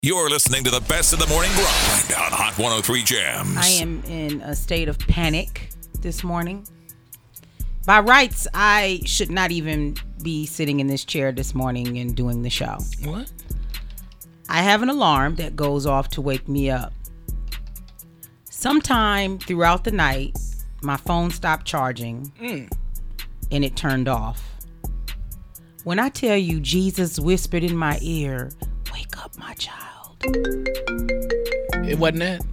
You're listening to the best of the morning grind on Hot 103 Jams. I am in a state of panic this morning. By rights, I should not even be sitting in this chair this morning and doing the show. What? I have an alarm that goes off to wake me up. Sometime throughout the night, my phone stopped charging and it turned off. When I tell you Jesus whispered in my ear, "Wake up, my child." It wasn't that?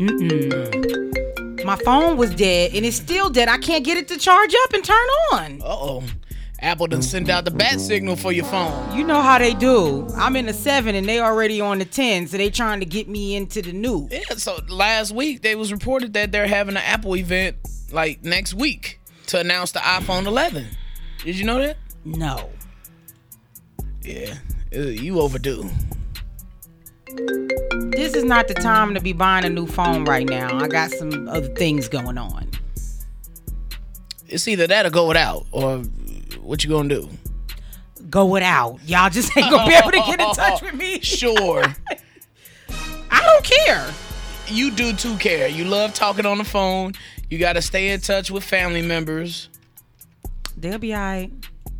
My phone was dead and it's still dead. I can't get it to charge up and turn on. Uh-oh. Apple done sent out the bat signal for your phone. You know how they do. I'm in the 7 and they already on the 10, so they trying to get me into the new. Yeah, so last week they was reported that they're having an Apple event like next week to announce the iPhone 11. Did you know that? No. Yeah, you overdue. This is not the time to be buying a new phone right now. I got some other things going on. It's either that or go without, or what you gonna do? Go without. Y'all just ain't gonna be able to get in touch with me. Sure. I don't care. You do too care. You love talking on the phone. You gotta stay in touch with family members. They'll be all right.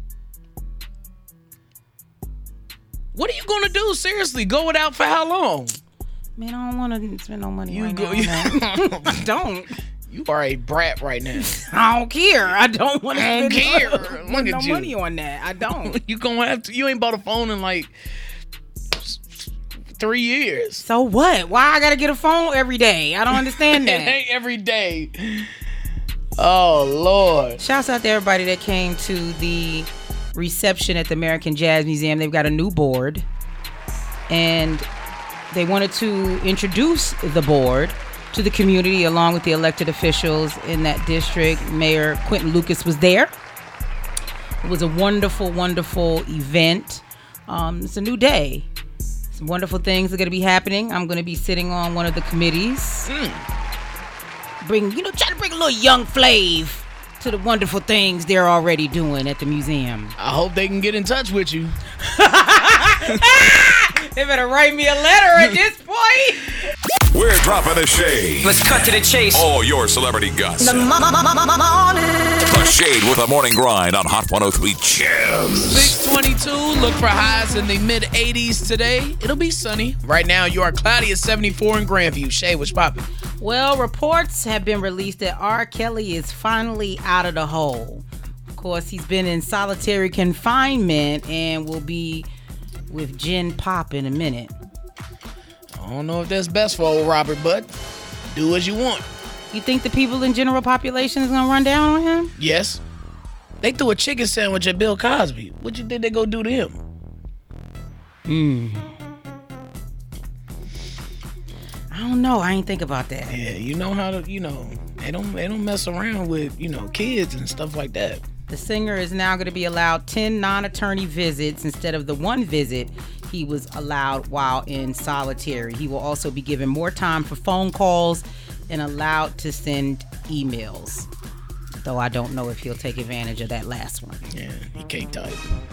What are you gonna do? Seriously, go without for how long? Man, I don't want to spend no money You right go- now. I don't. You are a brat right now. I don't care. I don't want to I don't spend care. no, Look at no you. money on that. I don't. You gonna have to. You ain't bought a phone in like 3 years. So what? Why I gotta get a phone every day? I don't understand It that. ain't every day. Oh Lord. Shouts out to everybody that came to the reception at the American Jazz Museum. They've got a new board, and they wanted to introduce the board to the community along with the elected officials in that district. Mayor Quentin Lucas was there. It was a wonderful, wonderful event. It's a new day. Some wonderful things are going to be happening. I'm going to be sitting on one of the committees. Trying to bring a little young flav to the wonderful things they're already doing at the museum. I hope they can get in touch with you. They better write me a letter at this point. We're dropping the shade. Let's cut to the chase. All your celebrity gossip. The Shade with a morning grind on Hot 103 Jams. 622. Look for highs in the mid 80s today. It'll be sunny. Right now, you are cloudy at 74 in Grandview. Shay, what's poppin'? Well, reports have been released that R. Kelly is finally out of the hole. Of course, he's been in solitary confinement and will be with Jen Pop in a minute. I don't know if that's best for old Robert, but do as you want. You think the people in general population is gonna run down on him? Yes. They threw a chicken sandwich at Bill Cosby. What you think they go do to him? I don't know. I ain't think about that. Yeah, you know how to, they don't mess around with, kids and stuff like that. The singer is now going to be allowed 10 non-attorney visits instead of the one visit he was allowed while in solitary. He will also be given more time for phone calls and allowed to send emails. Though I don't know if he'll take advantage of that last one. Yeah, he can't type.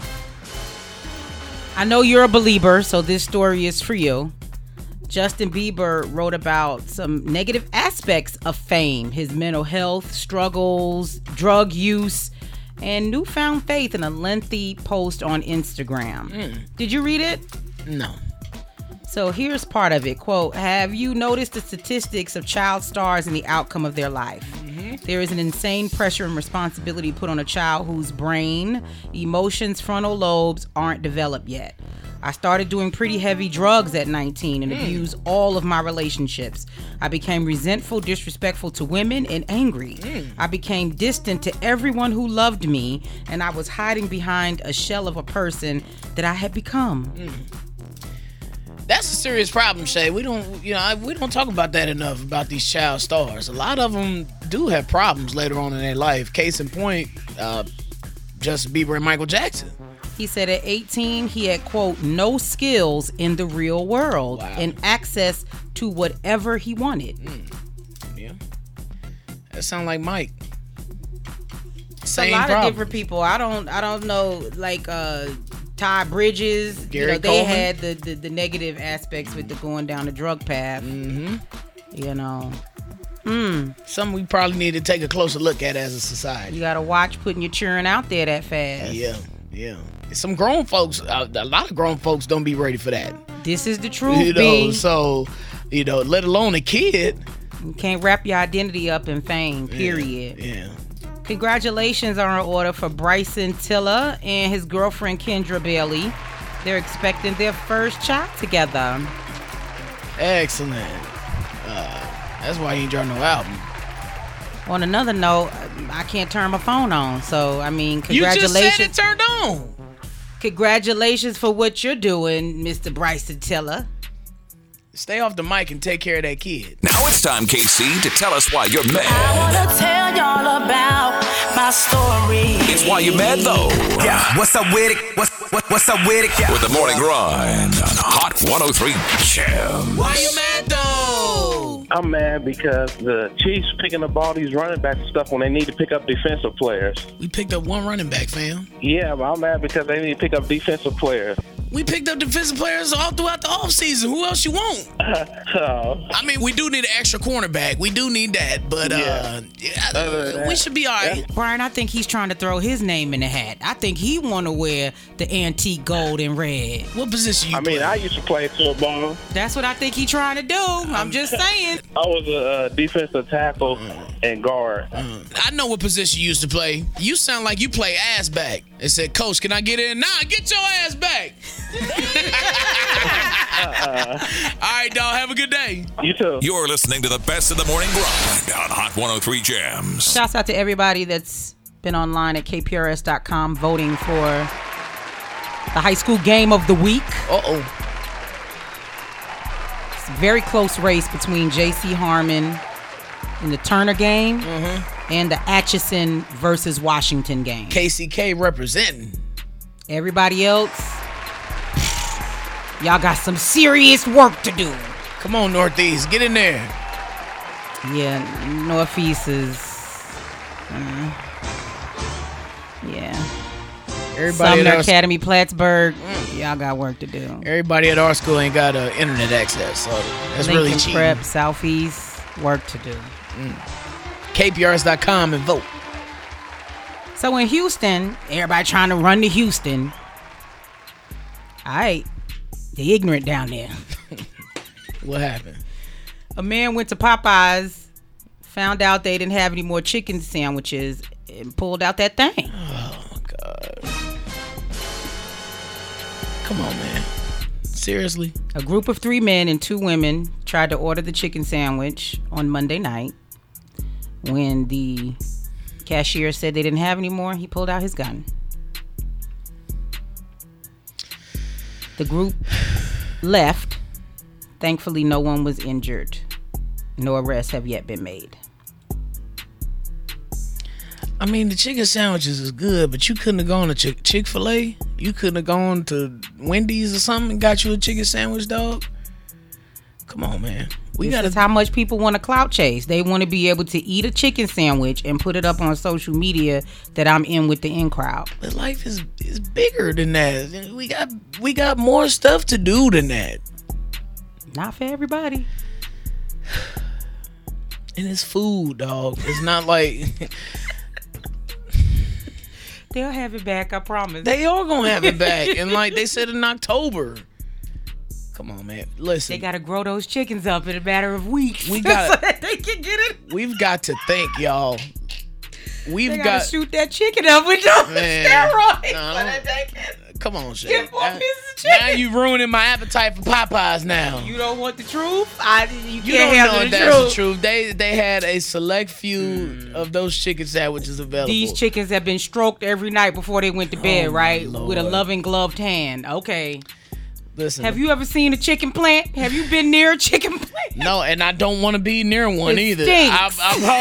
I know you're a believer, so this story is for you. Justin Bieber wrote about some negative aspects of fame, his mental health struggles, drug use, and newfound faith in a lengthy post on Instagram. Did you read it? No. So here's part of it. Quote, "Have you noticed the statistics of child stars and the outcome of their life? There is an insane pressure and responsibility put on a child whose brain, emotions, frontal lobes aren't developed yet. I started doing pretty heavy drugs at 19 and abused all of my relationships. I became resentful, disrespectful to women, and angry. I became distant to everyone who loved me, and I was hiding behind a shell of a person that I had become." That's a serious problem, Shay. We don't talk about that enough, about these child stars. A lot of them do have problems later on in their life. Case in point, Justin Bieber and Michael Jackson. He said at 18, he had, quote, no skills in the real world and access to whatever he wanted. Yeah. That sound like Mike. It's a lot of different people. I don't know, like, Ty Bridges. Gary they Coleman. had the negative aspects with the going down the drug path. Mm-hmm. Something we probably need to take a closer look at as a society. You gotta watch putting your children out there that fast. Yeah. Some grown folks, a lot of grown folks don't be ready for that. This is the truth, B. So, let alone a kid. You can't wrap your identity up in fame, period. Yeah. Congratulations are in order for Bryson Tiller and his girlfriend Kendra Bailey. They're expecting their first child together. Excellent. That's why you ain't dropped no album. On another note, I can't turn my phone on. So, congratulations. You just said it turned on. Congratulations for what you're doing, Mr. Bryson Tiller. Stay off the mic and take care of that kid. Now it's time, KC, to tell us why you're mad. I wanna tell y'all about my story. It's why you're mad, though. Yeah, what's up with it? What's up with it? Yeah. With the morning grind on Hot 103 Jam. Why you mad, though? I'm mad because the Chiefs picking up all these running back stuff when they need to pick up defensive players. We picked up one running back, fam. Yeah, but I'm mad because they need to pick up defensive players. We picked up defensive players all throughout the offseason. Who else you want? We do need an extra cornerback. We do need that, but we should be all right. Brian, I think he's trying to throw his name in the hat. I think he want to wear the antique gold and red. What position you play? I used to play football. That's what I think he's trying to do. I'm just saying. I was a defensive tackle and guard. I know what position you used to play. You sound like you play ass back. They said, Coach, can I get in? Nah, get your ass back. All right, dog. Have a good day. You too. You're listening to the best of the morning grind on Hot 103 Jams. Shouts out to everybody that's been online at kprs.com voting for the high school game of the week. Uh-oh. It's a very close race between J.C. Harmon in the Turner game and the Atchison versus Washington game. KCK representing. Everybody else, y'all got some serious work to do. Come on, Northeast. Get in there. Yeah, Northeast is... Everybody Sumner at our Academy, Plattsburgh, y'all got work to do. Everybody at our school ain't got internet access, so that's really Lincoln cheap. Prep, Southeast, work to do. KPRS.com and vote. So in Houston, everybody trying to run to Houston. All right, they ignorant down there. What happened? A man went to Popeyes, found out they didn't have any more chicken sandwiches, and pulled out that thing. Oh, God. Come on, man. Seriously? A group of 3 men and 2 women tried to order the chicken sandwich on Monday night. When the cashier said they didn't have any more, he pulled out his gun. The group left. Thankfully, no one was injured. No arrests have yet been made. The chicken sandwiches is good, but you couldn't have gone to Chick-fil-A? You couldn't have gone to Wendy's or something and got you a chicken sandwich, dog? Come on, man. This is how much people want to clout chase. They want to be able to eat a chicken sandwich and put it up on social media that I'm in with the in crowd. But life is bigger than that. We got more stuff to do than that. Not for everybody. And it's food, dog. It's not like... They'll have it back, I promise. They are going to have it back. And like they said in October. Come on, man. Listen. They got to grow those chickens up in a matter of weeks. We got so that they can get it. We've got to think, y'all. They got to shoot that chicken up with those steroids. Come on, Shay. Get 4 pieces of chicken. Now you ruining my appetite for Popeyes now. You don't want the truth? You You can't don't handle know the that's truth. the truth. They had a select few of those chicken sandwiches available. These chickens have been stroked every night before they went to bed, right? Lord. With a loving gloved hand. Okay. Listen. Have you ever seen a chicken plant? Have you been near a chicken plant? No, and I don't want to be near one It either. stinks.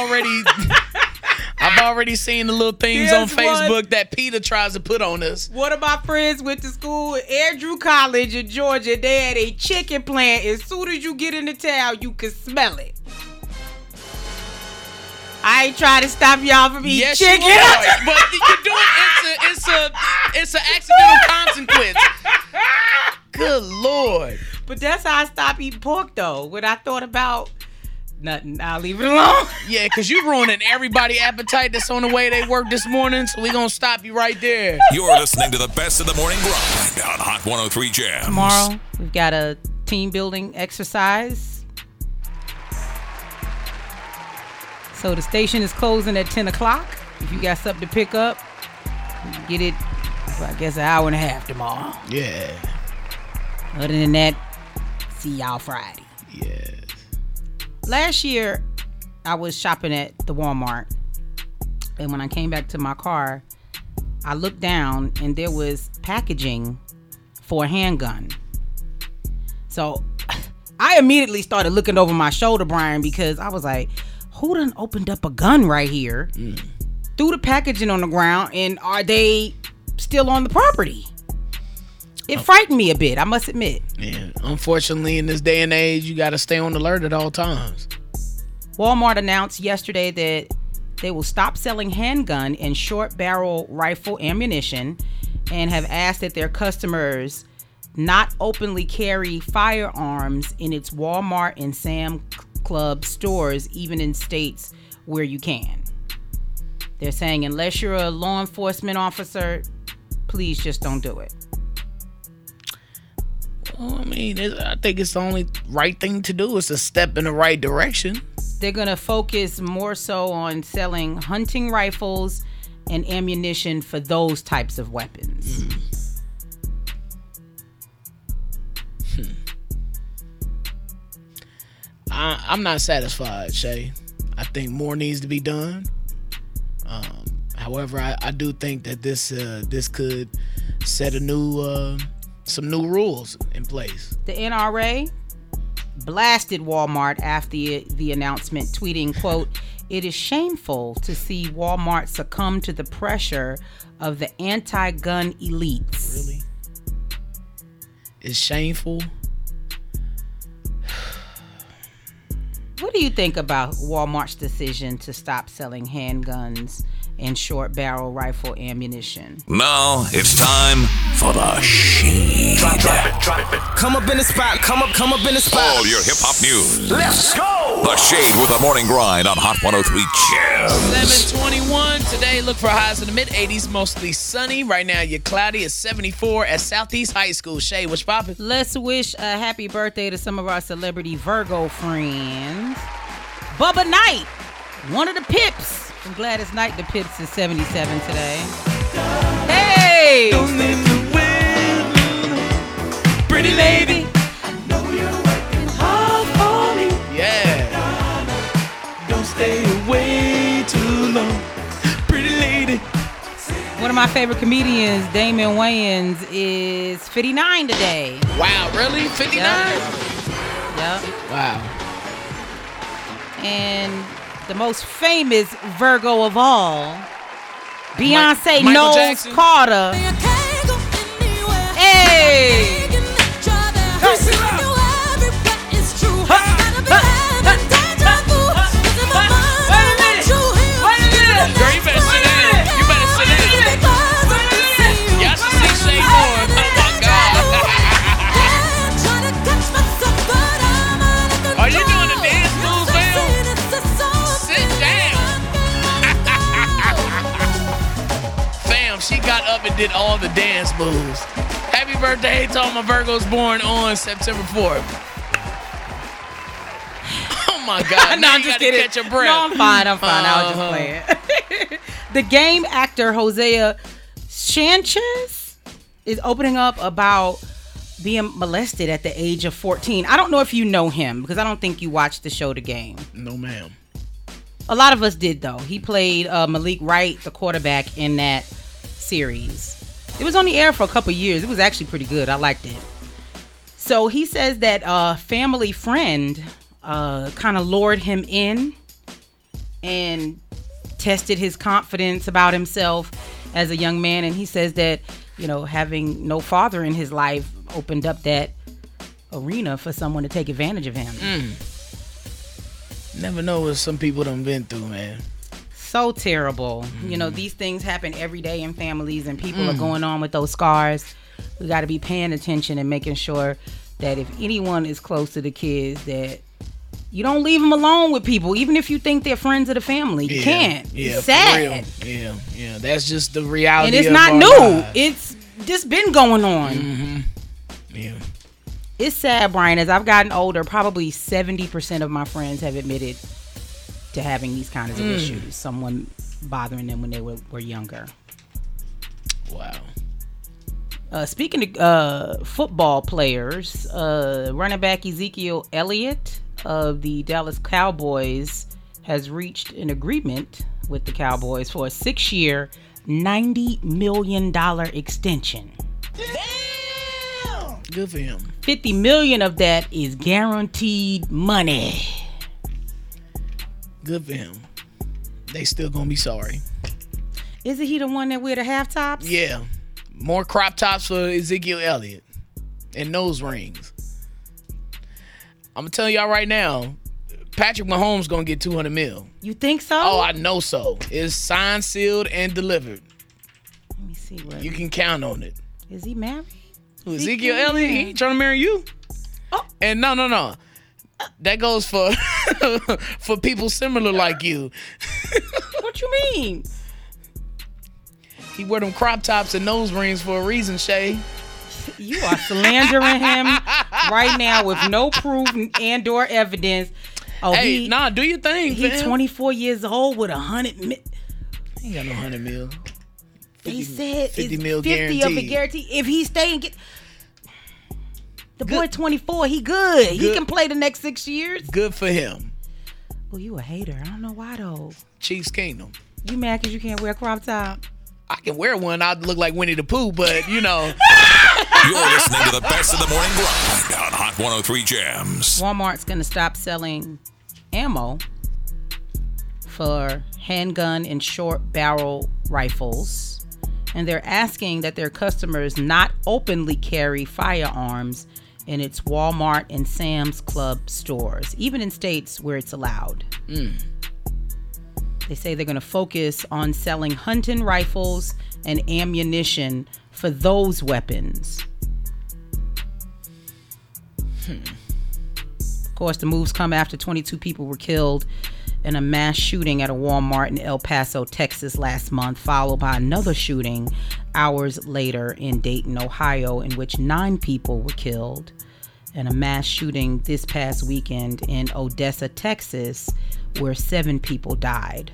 I've already seen the little things on There's Facebook one- that Peter tries to put on us. One of my friends went to school at Air Drew College in Georgia. They had a chicken plant. As soon as you get into town, you can smell it. I ain't trying to stop y'all from eating Yes, chicken. you are. But you're doing it's an accidental consequence. Good Lord. But that's how I stopped eating pork, though. When I thought about nothing, I'll leave it alone. Yeah, because you ruining everybody's appetite that's on the way they work this morning, so we going to stop you right there. You're listening to the best of the morning grind on Hot 103 Jams. Tomorrow, we've got a team building exercise. So the station is closing at 10 o'clock. If you got something to pick up, you can get it, I guess, an hour and a half tomorrow. Yeah. Other than that, see y'all Friday. Yes. Last year, I was shopping at the Walmart, and when I came back to my car, I looked down, and there was packaging for a handgun. So I immediately started looking over my shoulder, Brian, because I was like, who done opened up a gun right here, threw the packaging on the ground, and are they still on the property? It frightened me a bit, I must admit. Yeah, unfortunately, in this day and age, you got to stay on alert at all times. Walmart announced yesterday that they will stop selling handgun and short barrel rifle ammunition and have asked that their customers not openly carry firearms in its Walmart and Sam's Club stores, even in states where you can. They're saying unless you're a law enforcement officer, please just don't do it. Well, I mean, I think it's the only right thing to do is to step in the right direction. They're going to focus more so on selling hunting rifles and ammunition for those types of weapons. I'm not satisfied, Shay. I think more needs to be done. However, I do think that this could set some new rules in place. The NRA blasted Walmart after the announcement, tweeting, quote, "It is shameful to see Walmart succumb to the pressure of the anti-gun elites." Really? It's shameful? What do you think about Walmart's decision to stop selling handguns and short barrel rifle ammunition? Now it's time for the Shade. Drop it. Come up in the spot. Come up in the spot. All your hip hop news. Let's go. The Shade with the morning grind on Hot 103 Jams. 7:21 today. Look for highs in the mid 80s, mostly sunny. Right now, you're cloudy. It's 74 at Southeast High School. Shay, what's poppin'? Let's wish a happy birthday to some of our celebrity Virgo friends. Bubba Knight, one of the Pips. From Gladys Knight, the Pips is 77 today. Hey! Don't leave me with pretty lady. Yeah. Don't stay away too long, pretty lady. One of my favorite comedians, Damon Wayans, is 59 today. Wow, really? 59? Yep. Wow. And the most famous Virgo of all, Beyonce Michael Knowles Jackson? Carter. Hey! Girl, you better sit down. You better sit down. Y'all should see Shay more. Oh my God. Are you doing the dance moves, man? Sit down. Fam, she got up and did all the dance moves. Happy birthday to all my Virgos born on September 4th. Oh my God. No, Now I'm you just gotta kidding. catch your breath. No, I'm fine. I was just playing. The game actor Hosea Sanchez is opening up about being molested at the age of 14. I don't know if you know him because I don't think you watched the show The Game. No, ma'am. A lot of us did, though. He played Malik Wright, the quarterback, in that series. It was on the air for a couple years. It was actually pretty good. I liked it. So he says that a family friend kind of lured him in and tested his confidence about himself as a young man. And he says that, you know, having no father in his life opened up that arena for someone to take advantage of him. Never know what some people done been through, man. So terrible. You know, these things happen every day in families, and people are going on with those scars. We got to be paying attention and making sure that if anyone is close to the kids, that you don't leave them alone with people, even if you think they're friends of the family. You can't. Yeah, it's sad. for real. Yeah. That's just the reality. And it's of not our new. lives. It's just been going on. Yeah. It's sad, Brian. As I've gotten older, probably 70% of my friends have admitted to having these kinds of issues. Someone bothering them when they were younger. Wow. Speaking of football players, running back Ezekiel Elliott of the Dallas Cowboys has reached an agreement with the Cowboys for a 6-year, $90 million extension. Damn! Good for him. $50 million of that is guaranteed money. Good for him. They still gonna be sorry. Isn't he the one that wear the half tops? Yeah. More crop tops for Ezekiel Elliott and nose rings. I'm gonna tell y'all right now, Patrick Mahomes gonna get $200 million. You think so? Oh, I know so. It's signed, sealed, and delivered. Let me see what. You can count on it. Is he married? Who, Ezekiel Elliott? He ain't trying to marry you. Oh. And no. That goes for for people similar like you. What you mean? He wear them crop tops and nose rings for a reason, Shay. You are slandering him right now with no proof and or evidence. Oh, Hey, do your thing, He's fam. 24 years old with $100 million. He ain't got no $100 million. They said 50 it's mil 50 of it guaranteed. guaranteed. If he stay and get the boy 24, he good. He can play the next 6 years. Good for him. Well, you a hater. I don't know why though. Chiefs Kingdom. You mad because you can't wear a crop top? I can wear one. I'd look like Winnie the Pooh, but you know. You're listening to the best of the morning grind on Hot 103 Jams. Walmart's going to stop selling ammo for handgun and short barrel rifles. And they're asking that their customers not openly carry firearms in its Walmart and Sam's Club stores, even in states where it's allowed. They say they're going to focus on selling hunting rifles and ammunition for those weapons. Of course, the moves come after 22 people were killed in a mass shooting at a Walmart in El Paso, Texas last month, followed by another shooting hours later in Dayton, Ohio, in which 9 people were killed, and a mass shooting this past weekend in Odessa, Texas, where 7 people died.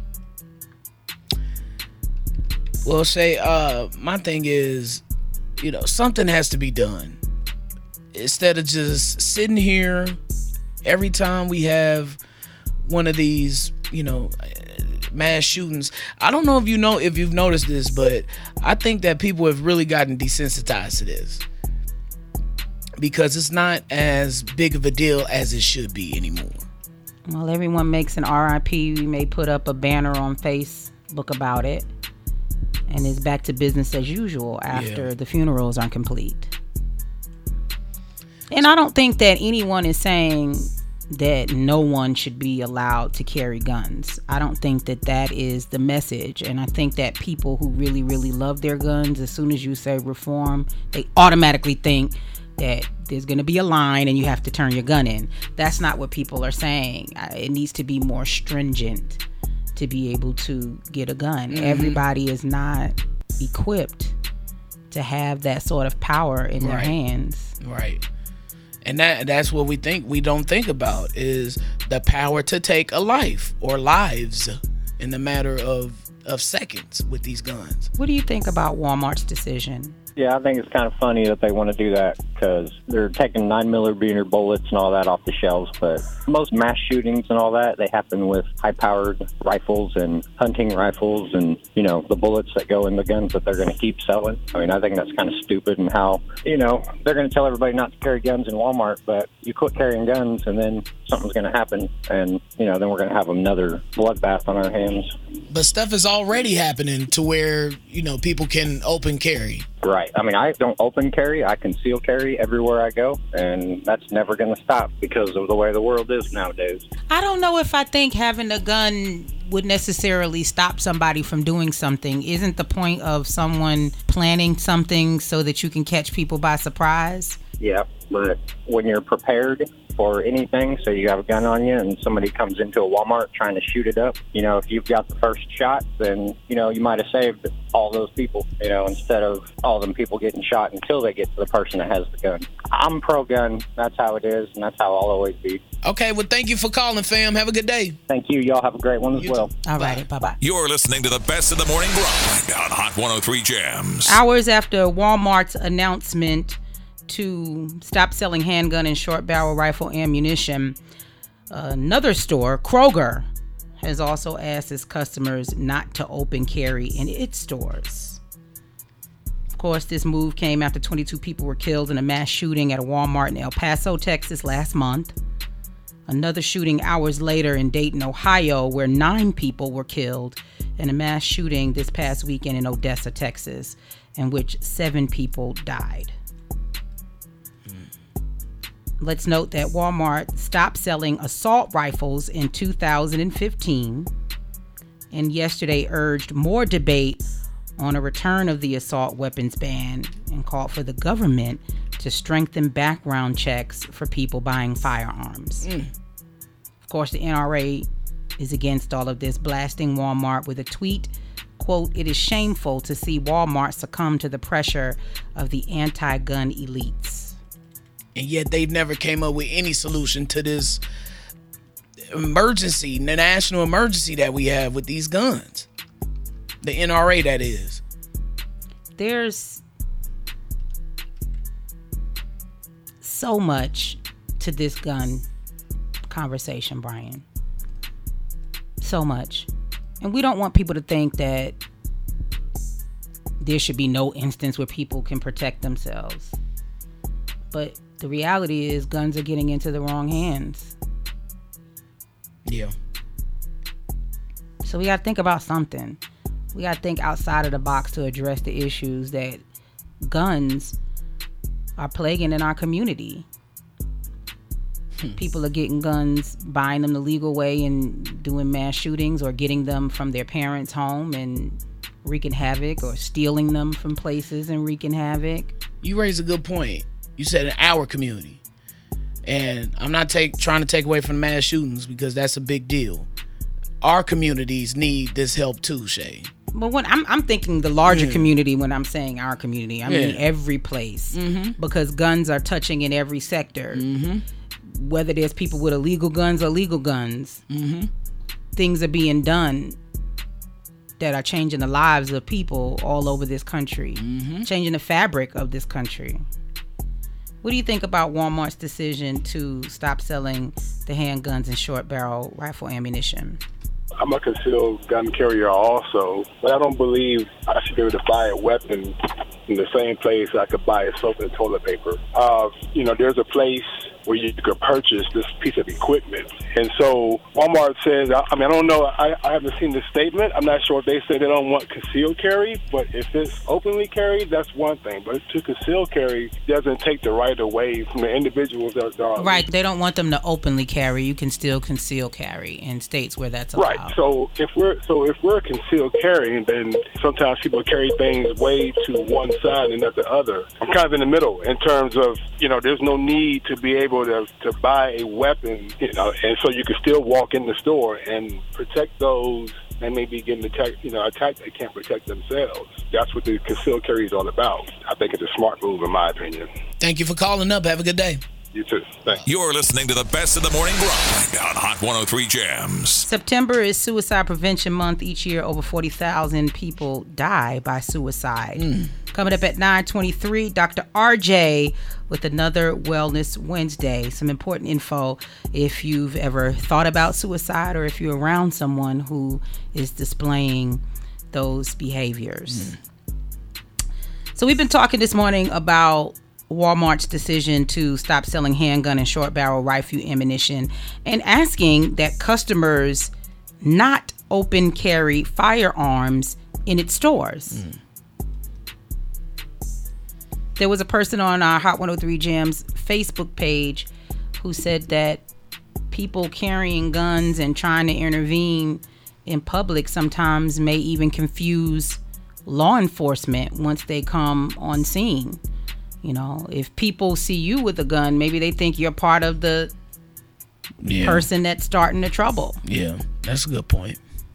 Well, Shay, my thing is, something has to be done. Instead of just sitting here every time we have one of these, mass shootings. I don't know if you've noticed this, but I think that people have really gotten desensitized to this because it's not as big of a deal as it should be anymore. Well, everyone makes an RIP. We may put up a banner on Facebook about it. And it's back to business as usual after the funerals are complete. And I don't think that anyone is saying that no one should be allowed to carry guns. I don't think that that is the message. And I think that people who really, really love their guns, as soon as you say reform, they automatically think that there's going to be a line and you have to turn your gun in. That's not what people are saying. It needs to be more stringent to be able to get a gun. Everybody is not equipped to have that sort of power in their hands. Right. And that's what we don't think about is the power to take a life or lives in the matter of seconds with these guns. What do you think about Walmart's decision? Yeah, I think it's kind of funny that they want to do that because they're taking 9mm bullets and all that off the shelves. But most mass shootings and all that, they happen with high-powered rifles and hunting rifles and, the bullets that go in the guns that they're going to keep selling. I mean, I think that's kind of stupid and how, they're going to tell everybody not to carry guns in Walmart, but you quit carrying guns and then something's going to happen and, then we're going to have another bloodbath on our hands. But stuff is already happening to where, people can open carry. Right. I mean, I don't open carry. I conceal carry everywhere I go, and that's never going to stop because of the way the world is nowadays. I don't know if I think having a gun would necessarily stop somebody from doing something. Isn't the point of someone planning something so that you can catch people by surprise? Yeah, but when you're prepared for anything, so you have a gun on you and somebody comes into a Walmart trying to shoot it up, if you've got the first shot, then, you might have saved all those people, instead of all them people getting shot until they get to the person that has the gun. I'm pro-gun. That's how it is, and that's how I'll always be. Okay, well, thank you for calling, fam. Have a good day. Thank you. Y'all have a great one as well. All right, bye-bye. You're listening to the best of the morning grind on Hot 103 Jams. Hours after Walmart's announcement to stop selling handgun and short barrel rifle ammunition, another store, Kroger, has also asked its customers not to open carry in its stores. Of course, this move came after 22 people were killed in a mass shooting at a Walmart in El Paso, Texas last month. Another shooting hours later in Dayton, Ohio, where 9 people were killed in a mass shooting this past weekend in Odessa, Texas, in which 7 people died. Let's note that Walmart stopped selling assault rifles in 2015 and yesterday urged more debate on a return of the assault weapons ban and called for the government to strengthen background checks for people buying firearms. Of course, the NRA is against all of this, blasting Walmart with a tweet, quote, "It is shameful to see Walmart succumb to the pressure of the anti-gun elites." And yet they never came up with any solution to this emergency, the national emergency that we have with these guns. The NRA, that is. There's so much to this gun conversation, Brian. So much. And we don't want people to think that there should be no instance where people can protect themselves. But the reality is guns are getting into the wrong hands. Yeah. So we got to think about something. We got to think outside of the box to address the issues that guns are plaguing in our community. People are getting guns, buying them the legal way and doing mass shootings, or getting them from their parents' home and wreaking havoc, or stealing them from places and wreaking havoc. You raise a good point. You said in our community. And I'm not trying to take away from mass shootings, because that's a big deal. Our communities need this help too, Shay. But when I'm thinking the larger community when I'm saying our community, I mean every place. Because guns are touching in every sector. Whether there's people with illegal guns or legal guns, things are being done that are changing the lives of people all over this country, changing the fabric of this country. What do you think about Walmart's decision to stop selling the handguns and short barrel rifle ammunition? I'm a concealed gun carrier also, but I don't believe I should be able to buy a weapon in the same place I could buy a soap and toilet paper. There's a place where you could purchase this piece of equipment. And so Walmart says, I don't know, I haven't seen the statement. I'm not sure if they say they don't want concealed carry, but if it's openly carried, that's one thing. But to concealed carry doesn't take the right away from the individuals that are. Right, they don't want them to openly carry. You can still conceal carry in states where that's allowed. Right, so if we're concealed carrying, then sometimes people carry things way to one side and not the other. I'm kind of in the middle in terms of, there's no need to be able to buy a weapon, and so you can still walk in the store and protect those that may be getting attacked, they can't protect themselves. That's what the concealed carry is all about. I think it's a smart move, in my opinion. Thank you for calling up. Have a good day. You too. Thanks. You're listening to the best of the morning grind on Hot 103 Jams. September is Suicide Prevention Month. Each year, over 40,000 people die by suicide. Coming up at 9:23, Dr. RJ with another Wellness Wednesday. Some important info if you've ever thought about suicide or if you're around someone who is displaying those behaviors. So we've been talking this morning about Walmart's decision to stop selling handgun and short barrel rifle ammunition and asking that customers not open carry firearms in its stores. There was a person on our Hot 103 Jams Facebook page who said that people carrying guns and trying to intervene in public sometimes may even confuse law enforcement once they come on scene. You know, if people see you with a gun, maybe they think you're part of the person that's starting the trouble. Yeah, that's a good point.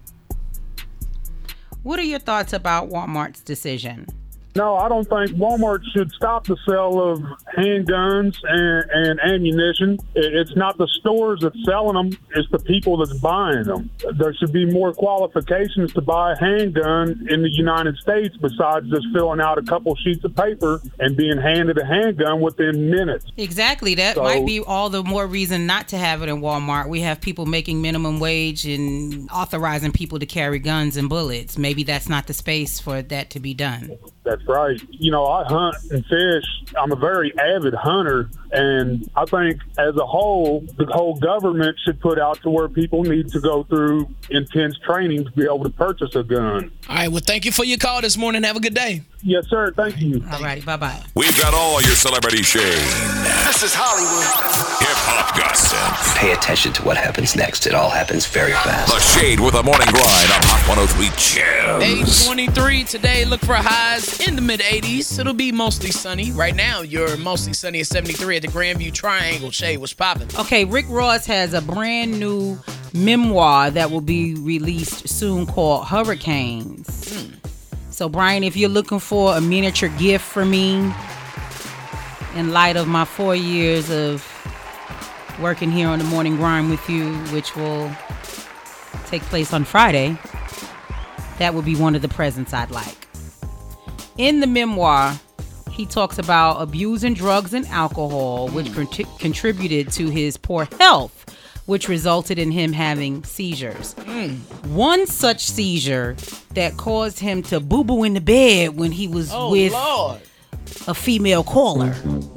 What are your thoughts about Walmart's decision? No, I don't think Walmart should stop the sale of handguns and ammunition. It's not the stores that's selling them, it's the people that's buying them. There should be more qualifications to buy a handgun in the United States besides just filling out a couple sheets of paper and being handed a handgun within minutes. Exactly. That might be all the more reason not to have it in Walmart. We have people making minimum wage and authorizing people to carry guns and bullets. Maybe that's not the space for that to be done. That's right. You know, I hunt and fish. I'm a very avid hunter, and I think as a whole, the whole government should put out to where people need to go through intense training to be able to purchase a gun. All right, well, thank you for your call this morning. Have a good day. Yes, sir. Thank you. All right, bye-bye. We've got all your celebrity shade. This is Hollywood. Hip-hop gossip. Pay attention to what happens next. It all happens very fast. The Shade with a morning grind on Hot 103 Gems. 8:23 today. Look for highs in the mid-80s. It'll be mostly sunny. Right now, you're mostly sunny at 73 at the Grandview Triangle. Shade, what's popping? Okay, Rick Ross has a brand new memoir that will be released soon called Hurricanes. So, Brian, if you're looking for a miniature gift for me in light of my 4 years of working here on the morning grind with you, which will take place on Friday, that would be one of the presents I'd like. In the memoir, he talks about abusing drugs and alcohol, which contributed to his poor health, which resulted in him having seizures. One such seizure that caused him to boo-boo in the bed when he was with Lord. a female caller.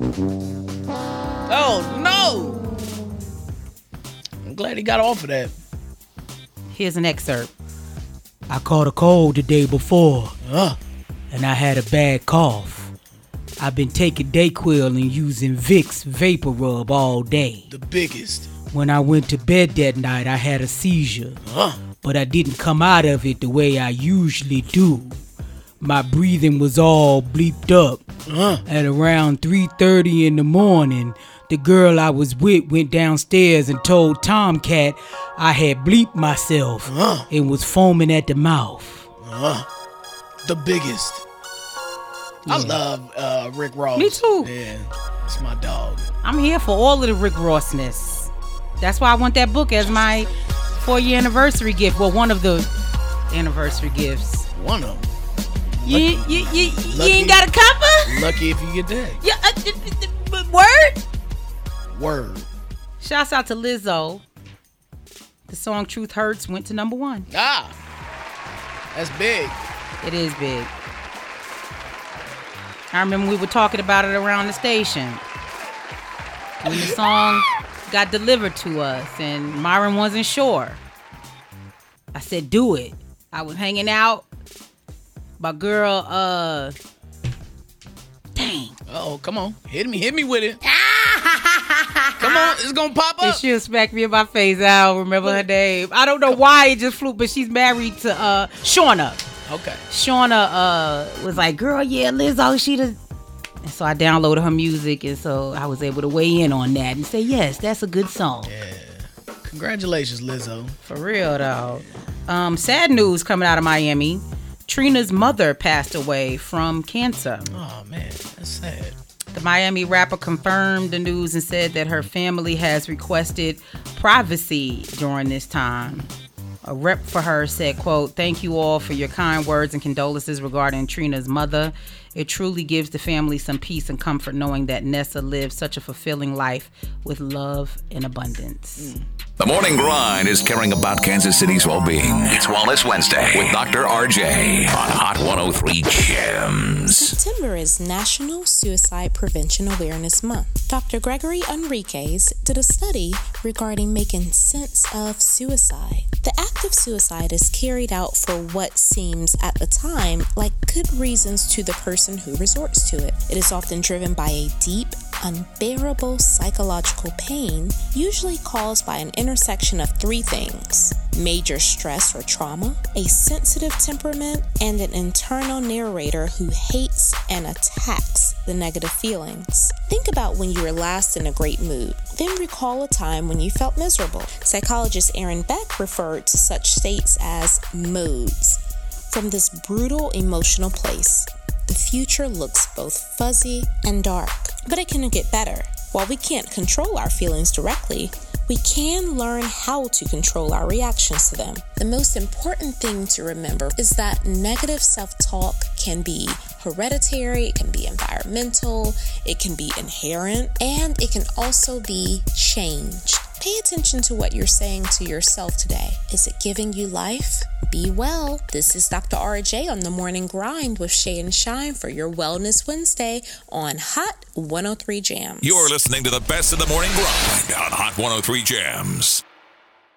Oh, no. I'm glad he got off of that. Here's an excerpt. I caught a cold the day before, and I had a bad cough. I've been taking Dayquil and using Vicks Vapor Rub all day. The biggest. When I went to bed that night, I had a seizure, but I didn't come out of it the way I usually do. My breathing was all bleeped up. At around 3:30 in the morning, the girl I was with went downstairs and told Tomcat I had bleeped myself and was foaming at the mouth. The biggest. I love Rick Ross. Me too. Yeah, it's my dog. I'm here for all of the Rick Rossness. That's why I want that book as my 4-year anniversary gift. Well, one of the anniversary gifts. One of them. You ain't got a cover? Lucky if you get that. Yeah, word? Word. Shouts out to Lizzo. The song Truth Hurts went to number 1. That's big. It is big. I remember we were talking about it around the station when the song got delivered to us and Myron wasn't sure. I said, do it. I was hanging out. My girl, dang. Oh, come on. Hit me with it. Come on, it's gonna pop up. She'll smack me in my face. I don't remember her name. I don't know why it just flew, but she's married to Shauna. Okay. Shauna was like, girl, yeah, Lizzo, she the... And so I downloaded her music, and so I was able to weigh in on that and say, yes, that's a good song. Yeah. Congratulations, Lizzo. For real, though. Sad news coming out of Miami. Trina's mother passed away from cancer. Oh, man, that's sad. The Miami rapper confirmed the news and said that her family has requested privacy during this time. A rep for her said, quote, "Thank you all for your kind words and condolences regarding Trina's mother. It truly gives the family some peace and comfort knowing that Nessa lived such a fulfilling life with love and abundance." The Morning Grind is caring about Kansas City's well-being. It's Wellness Wednesday with Dr. RJ on Hot 103 Gems. September is National Suicide Prevention Awareness Month. Dr. Gregory Enriquez did a study regarding making sense of suicide. The act of suicide is carried out for what seems at the time like good reasons to the person who resorts to it. It is often driven by a deep unbearable psychological pain, usually caused by an intersection of three things: major stress or trauma, a sensitive temperament, and an internal narrator who hates and attacks the negative feelings. Think about when you were last in a great mood, then recall a time when you felt miserable. Psychologist Aaron Beck referred to such states as modes. From this brutal emotional place, the future looks both fuzzy and dark, but it can get better. While we can't control our feelings directly, we can learn how to control our reactions to them. The most important thing to remember is that negative self-talk can be hereditary, it can be environmental, it can be inherent, and it can also be changed. Pay attention to what you're saying to yourself today. Is it giving you life? Be well. This is Dr. RJ on The Morning Grind with Shay and Shine for your Wellness Wednesday on Hot 103 Jams. You're listening to the best of The Morning Grind on Hot 103 Jams.